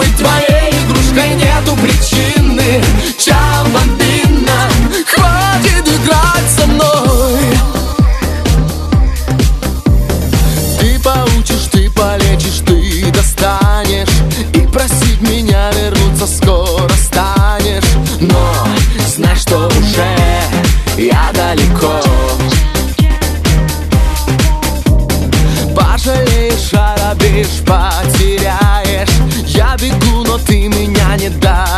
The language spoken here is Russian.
быть твоей игрушкой нету причины. Чао, бомбина, хватит играть со мной. Ты поучишь, ты полечишь, ты достанешь, и просить меня вернуться скоро станешь. Но знай, что уже я далеко. Пожалеешь, оробеешь, потеряешь. Я бегу, но ты меня не дашь.